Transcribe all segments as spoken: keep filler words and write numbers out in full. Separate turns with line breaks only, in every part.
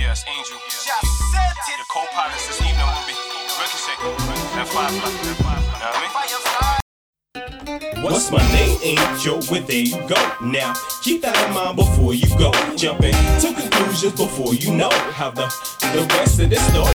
Yes, Angel. Your co-pilots this evening will be Ricochet and Firefly. You know what I mean?
What's my name? Angel, well there you go. Now, keep that in mind before you go. Jumping to conclusions before you know how the, the rest of this story.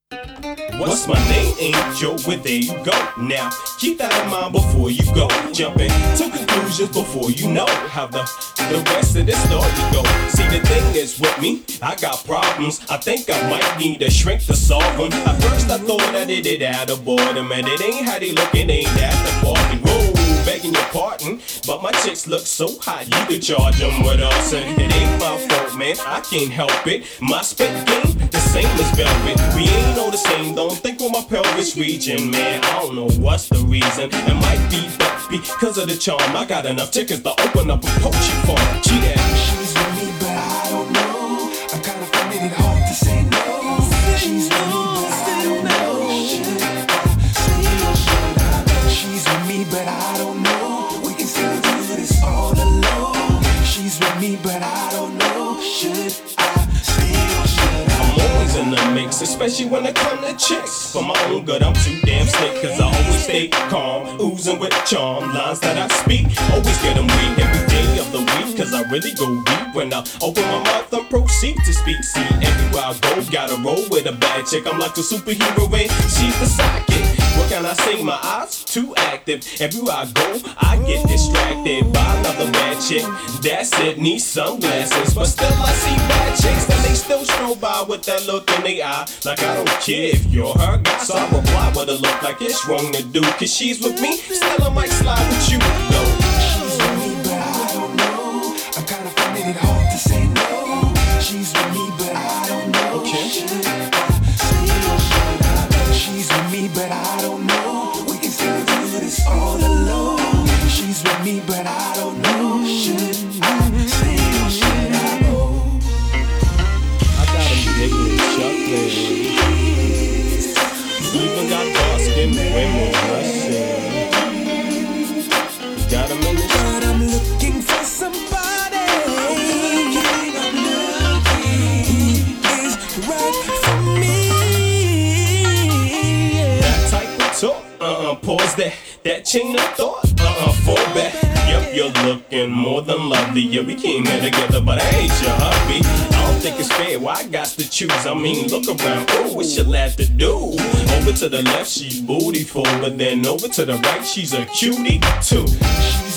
What's my name? Angel, well there you go. Now, keep that in mind before you go. Jumping to conclusions before you know how the, the rest of this story go. See, the thing is with me, I got problems. I think I might need a shrink to solve them. At first I thought I did it out of boredom, and it ain't how they look, it ain't at the bargain. Whoa, begging your pardon, but my chicks look so hot, you could charge them with us. And it ain't my fault, man, I can't help it. My spit game, the same as velvet. We ain't know the same, don't think with my pelvis region, man. I don't know what's the reason. It might be but because of the charm. I got enough tickets to open up a poaching farm. Yeah.
She's with me, but I don't know. I'm kinda finding it hard to say no. She's with me, but I don't know. Should I stay or should I? She's with me, but I don't know. We can still do this all alone. She's with me, but I don't know. Should I stay or should I?
I'm always in the mix, especially when it come to chicks. For my own good, I'm too damn slick, cause I always stay calm, oozing with charm. Lines that I speak, always get them weak every day of the week, cause I really go deep when I open my mouth and proceed to speak. See, everywhere I go, gotta roll with a bad chick. I'm like a superhero and she's the sidekick. What can I say? My eyes too active. Everywhere I go, I get distracted by another bad chick. That's it, need sunglasses, but still I see bad chicks and they still stroll by with that look in their eye. Like I don't care if you're her guy, so I reply with a look like it's wrong to do. Cause she's with me, still I might slide with you though.
She's with me, but I don't know. I'm kinda finding it hard to say no. She's with me, but I don't know.
Okay.
Should I stay or should I? She's with me, but I don't know. We can still do this all alone. She's with me, but I don't know. Should I stay or should I go?
I got them giggling, chuckling. Even got dark skinned women, I say. Got them in the
But I'm looking for somebody who is right for me.
that type of talk. Uh-uh, pause that, that chain of thought. Uh-uh, fall back. Yep, you're looking more than lovely. Yeah, we came here together, but I ain't your hubby. I don't think it's fair, well, I got to choose. I mean, look around, oh, what's your lad to do? Over to the left, she's bootyful, but then over to the right, she's a cutie too.
She's